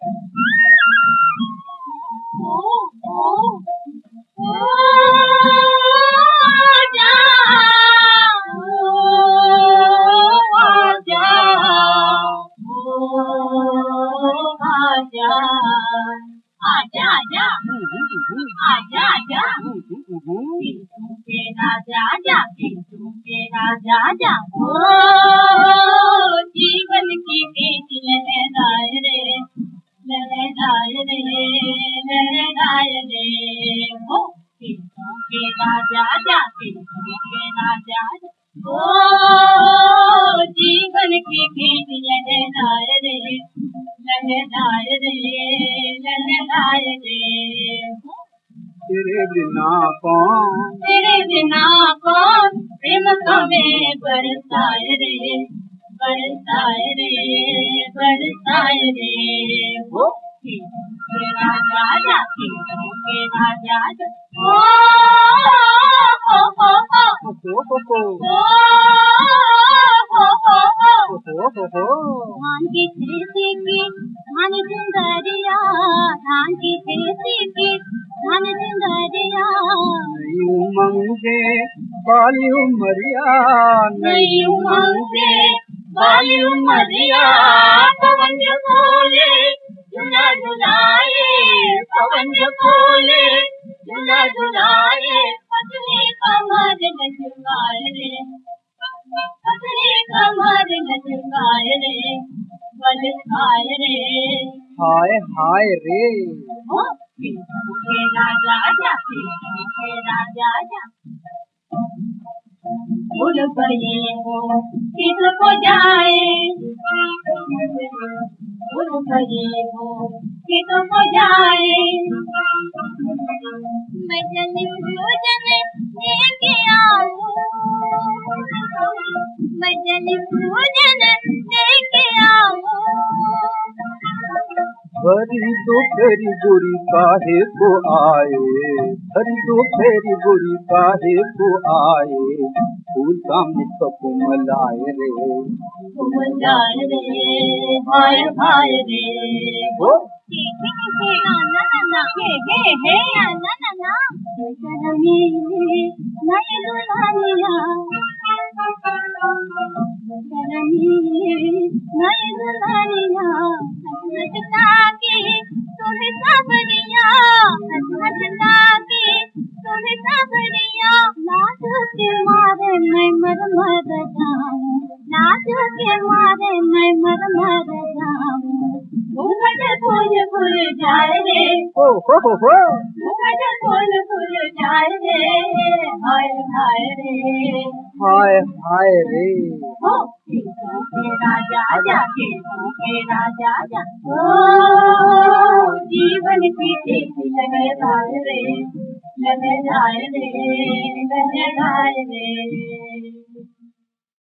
राजा ओ जीवन की बीच लहराए रे लहराए रे लहराए रे ओ किसों के राजा जा किसों के राजा ओ जीवन की बीच लहराए रे लहराए रे लहराए रे तेरे बिना कौन प्रेम कमें बरसाए रे बरसाए रे बरसाए रे वो के राजा जा के राजा जा ओ धान की खेती की धान सुंदरिया धान की खेती की धान सुंदरिया नहीं उमंगे बाली उमरिया नहीं उमंगे बाली उमरिया पवन खोले झूला झुलाए पवन खोले झूला झुलाए पतली कमर लचकाए रे पतली कमर लचकाए रे बलकाए रे हाय हाय रे ओ के राजा जा के राजा जा भूल गए हो किसको जाए भूल गए हो किसको जाए मैं जल पूजन लेके आऊं मैं जल पूजन लेके आऊं भरी तो फेरी गोरी काहे को आए भरी तो फेरी गोरी काहे को आए फूल का मुख कुमलाए रे कुमलाए रे हाय हाय रे ओ ना ना ना हे ना ना ना करमी नई दुल्हनिया करमी नई दुल्हनिया हंसता की तुम्हें सबरिया हंसता की तुम्हें सबरिया नाच के मारे मैं मर मर जाऊं नाच के मारे मैं मर मर जाऊं घूंघट फूल जाए रे हो घूंघट फूल जाए रे हाय हाय रे हाय हाय रे हो किसों के राजा जा किसों के राजा जा ओ जीवन की खेती लहराए रे लहराए रे लहराए रे